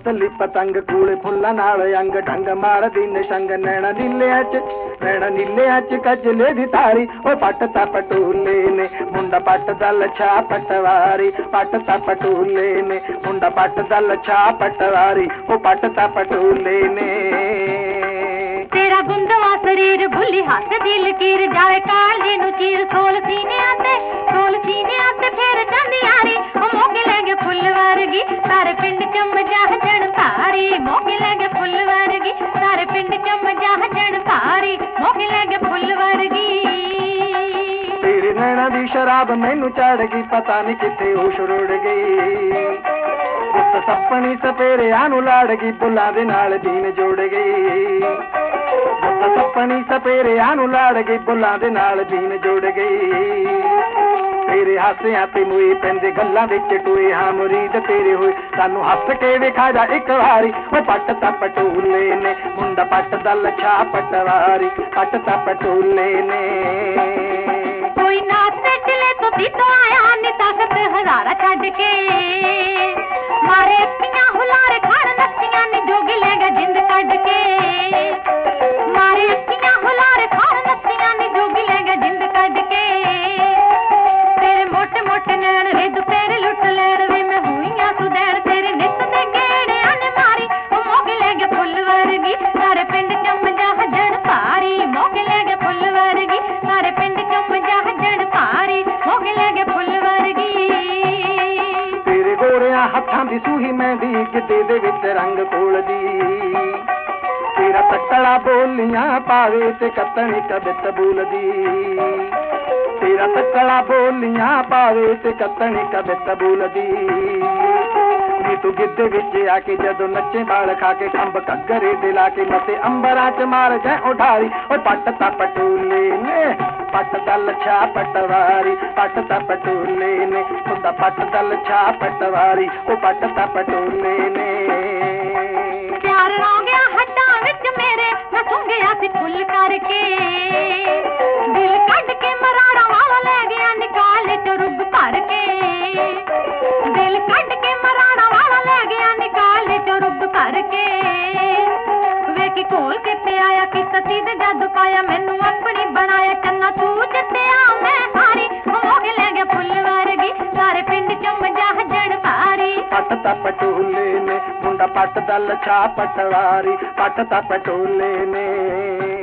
तितली पतंग कूले फुल्लां नाल अंग ढंग मारदी निशंग नैना नीलियां च कजले दी तारी ओ पटता पटोले ने मुंडा पटदा लच्छा पटवारी पटता पटोले ने मुंडा पटदा लच्छा पटवारी ओ पटता पटोले ने तेरा गुंदवा शरीर भुली हाथ दिल कीर जावे काले नु चीर सोल सीने आते फेर चंदी यारी ओ मोके लगे फुल वर्गी सारे पिंड च मजा जण तारी मोके लगे फुल वर्गी सारे पिंड च मजा जण तारी मोके लगे फुल वर्गी तेरी नैना दी शराब मैनू चढ़ गई पता नहीं किथे होश रुड़ गई गुप्त सपनी सपेरे आनू लाड़ गई बुला दे नाल दीन जोड़ गई गुप्त सपनी सपेरे आनू लाड़ गई बुला दे नाल दीन जोड़ गई तेरे हासियां ते मुई पैंदे गल्लां विच टोए हां मुरीद तेरे होए सानू हੱਸ के विखा जा एक वारी ओ पटता पटोले ने मुंडा पटदा लच्छा पटवारी पटता पटोले ने कोई नाच चले तो तीतो आया नी ताकत हजारा छड्ड के मारे अखियां हुलारे खान नच्चियां नी जोगी ले गया जिंद कढ के मारे अखियां हुलारे खान नच्चियां नी जोगी ले गया जिंद कढ के तेरे मोटे मोटे नैन रे दुपहर लुट लैन वे मैं हुईयां सुदैन तेरे नित दे गेड़े आने मारी ओ मोके ले गया फुल वर्गी सारे पिंड च मजा जण भारी मोके ले गया फुल वर्गी सारे पिंड च मजा जण भारी मोके ले गया फुल वर्गी तेरे गोरियां हत्थां दी सूही मेहंदी गिद्दे दे विच रंग कोलदी तेरा तकड़ा बोलियां पावे ते कतनी कबित बोलदी तेरा तकड़ा बोलियां पावे ते कतनी कबित बोलदी नी तू गिद्दे विच आके जदों नच्चे बाल खा के खंब घग्गरे दिला के मते अंबरां च मार जाए उठारी ओ पटता पटोले ने पटदा लच्छा पटवारी पटता पटोले ने मुंडा पटदा लच्छा पटवारी ओ पटता पटोले ने प्यार हो गया हड्डां विच मेरे मैं सुन गया सी फुल करके दिल कढ के मराड़ा वाला ले गया निकाल चो रुब भर के दिल कढ के मराड़ा वाला ले गया निकाल चो रुब भर के वेखी खोल के पे आया कि सती दे जादू पाया मैनू अपनी बनाया चन्ना तू जित्तिया मैं हारी मोके ले गया फुल वर्गी सारे पिंड च मजा जण भारी पटता पटोले ने मुंडा पटदा लच्छा पटवारी पटता पटोले ने।